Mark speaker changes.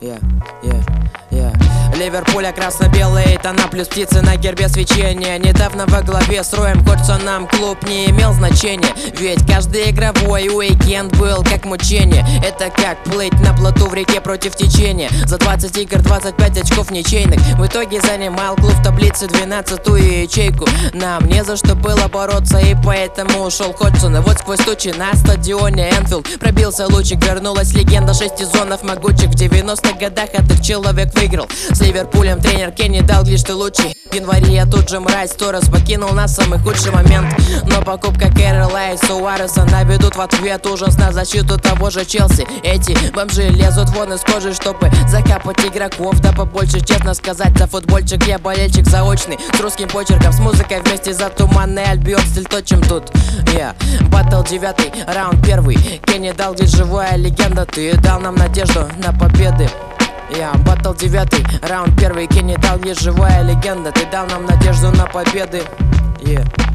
Speaker 1: Ливерпуля красно-белые тона плюс птицы на гербе свечения. Недавно во главе с роем Ходгсоном клуб не имел значения, ведь каждый игровой уикенд был как мучение. Это как плыть на плоту в реке против течения. За 20 игр 25 очков ничейных. В итоге занимал клуб в таблице 12-ю ячейку. Нам не за что было бороться, и поэтому ушел Ходгсон. И вот сквозь тучи на стадионе Энфилд пробился лучик, вернулась легенда 6 сезонов могучих. В 90-х годах этот человек выиграл с Ливерпулем тренер Кенни Далглиш, ты лучший. В январе я тут же мразь, Торрес покинул нас в самый худший момент. Но покупка Кэрролла и Суареса наведут в ответ ужас на защиту того же Челси. Эти бомжи лезут вон из кожи, чтобы закапать игроков. Да побольше, честно сказать, за футбольчик я болельщик заочный, с русским почерком, с музыкой вместе за туманный Альбион. Стиль тот, чем тут. Баттл 9, раунд 1. Кенни Далглиш, живая легенда, ты дал нам надежду на победы. Баттл 9, раунд 1. Кенни Далглиш, живая легенда, ты дал нам надежду на победы.